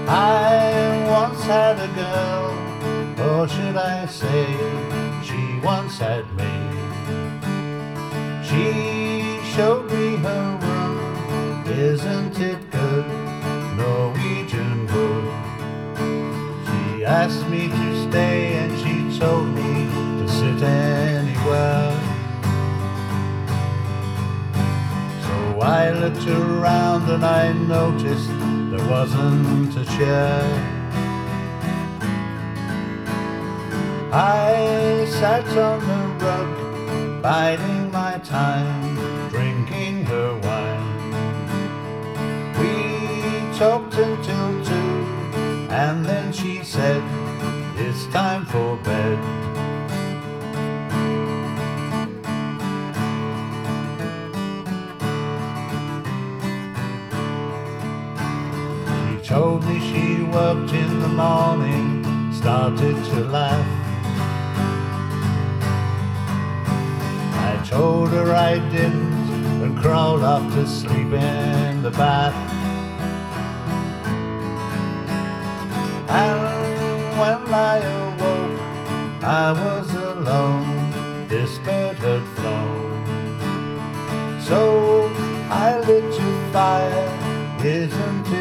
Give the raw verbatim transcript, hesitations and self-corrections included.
I once had a girl, or should I say, she once had me. She showed me her room, isn't it good, Norwegian wood. She asked me to stay and she told me to sit anywhere. So I looked around and I noticed there wasn't a chair. I sat on the rug, biding my time, drinking her wine. We talked until two, and then she said, it's time for bed. She told me she worked in the morning, started to laugh. I told her I didn't and crawled off to sleep in the bath. And when I awoke, I was alone, this bed had flown. So I lit a fire, isn't